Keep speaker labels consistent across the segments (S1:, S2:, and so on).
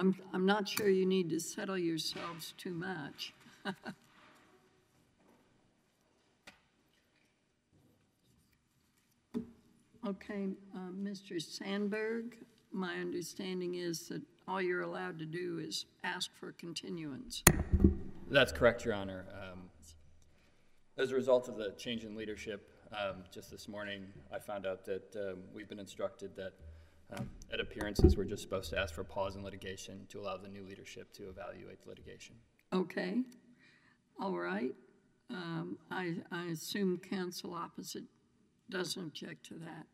S1: I'm not sure you need to settle yourselves too much. Okay, Mr. Sandberg, my understanding is that all you're allowed to do is ask for continuance.
S2: That's correct, Your Honor. As a result of the change in leadership, just this morning, I found out that we've been instructed that at appearances, we're just supposed to ask for a pause in litigation to allow the new leadership to evaluate the litigation.
S1: Okay, all right. I assume counsel opposite doesn't object to that.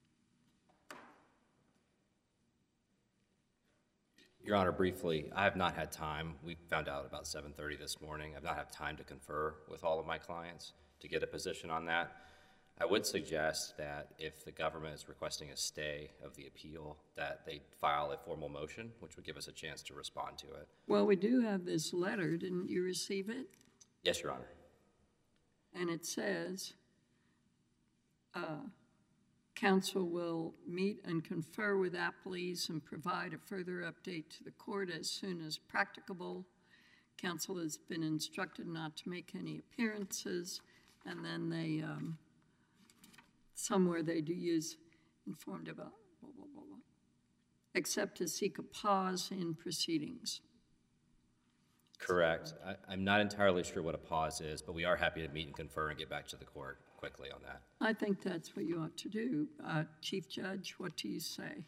S3: Your Honor, briefly, I have not had time. We found out about 7:30 this morning. I've not had time to confer with all of my clients to get a position on that. I would suggest that if the government is requesting a stay of the appeal, that they file a formal motion, which would give us a chance to respond to it.
S1: Well, we do have this letter. Didn't you receive it?
S3: Yes, Your Honor.
S1: And it says, counsel will meet and confer with appellees and provide a further update to the court as soon as practicable. Counsel has been instructed not to make any appearances, and then they, somewhere they do use informed about, blah, blah, blah, blah, except to seek a pause in proceedings.
S3: Correct. I'm not entirely sure what a pause is, but we are happy to meet and confer and get back to the court quickly on that.
S1: I think that's what you ought to do. Chief Judge, what do you say?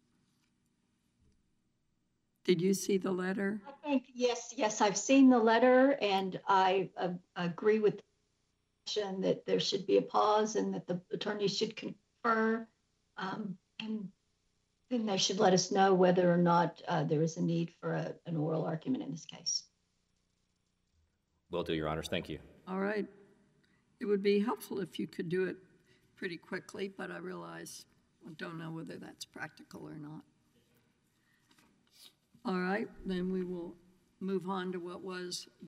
S1: Did you see the letter?
S4: I think, yes, I've seen the letter, and I agree with the position that there should be a pause and that the attorney should confer, and then they should let us know whether or not there is a need for an oral argument in this case.
S3: Will do, Your Honors. Thank you.
S1: All right. It would be helpful if you could do it pretty quickly, but I realize I don't know whether that's practical or not. All right, then we will move on to what was